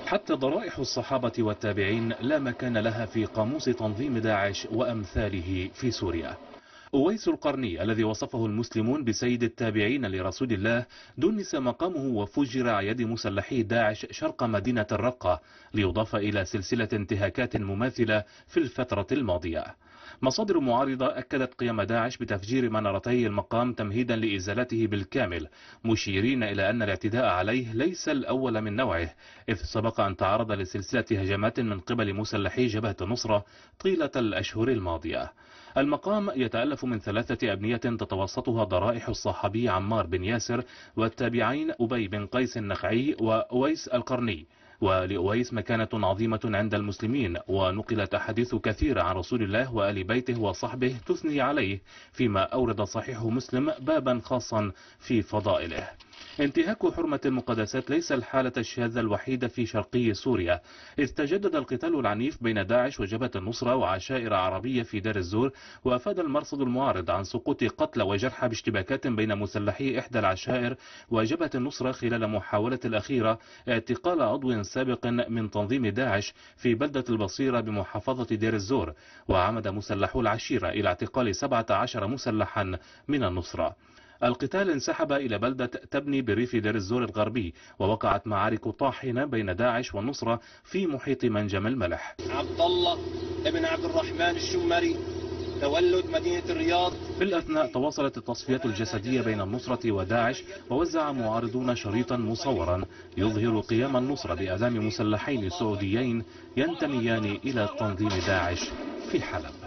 حتى ضرائح الصحابة والتابعين لا مكان لها في قاموس تنظيم داعش وأمثاله في سوريا. أويس القرني الذي وصفه المسلمون بسيد التابعين لرسول الله دنس مقامه وفجر على يد مسلحي داعش شرق مدينة الرقة، ليضاف إلى سلسلة انتهاكات مماثلة في الفترة الماضية. مصادر معارضة أكدت قيام داعش بتفجير منارتي المقام تمهيدا لإزالته بالكامل، مشيرين إلى أن الاعتداء عليه ليس الأول من نوعه، إذ سبق أن تعرض لسلسلة هجمات من قبل مسلحي جبهة النصرة طيلة الأشهر الماضية. المقام يتألف من 3 أبنية تتوسطها ضرائح الصحابي عمار بن ياسر والتابعين أبي بن قيس النخعي وأويس القرني. ولأويس مكانة عظيمة عند المسلمين، ونقلت أحاديث كثيرة عن رسول الله وآل بيته وصحبه تثني عليه، فيما أورد صحيح مسلم بابا خاصا في فضائله. انتهاك حرمة المقدسات ليس الحالة الشاذة الوحيدة في شرقي سوريا، إذ تجدد القتال العنيف بين داعش وجبهة النصرة وعشائر عربية في دير الزور، وأفاد المرصد المعارض عن سقوط قتلى وجرحى باشتباكات بين مسلحي إحدى العشائر وجبهة النصرة خلال محاولة الأخيرة اعتقال عضو سابق من تنظيم داعش في بلدة البصيرة بمحافظة دير الزور، وعمد مسلحو العشيرة إلى اعتقال 17 مسلحا من النصرة. القتال انسحب إلى بلدة تبني بريف دير الزور الغربي، ووقعت معارك طاحنة بين داعش والنصرة في محيط منجم الملح. عبد الله ابن عبد الرحمن الشمري، تولد مدينة الرياض. في الأثناء تواصلت التصفيات الجسدية بين النصرة وداعش، ووزع معارضون شريطا مصورا يظهر قيام النصرة بأعدام مسلحين سعوديين ينتميان إلى تنظيم داعش في حلب.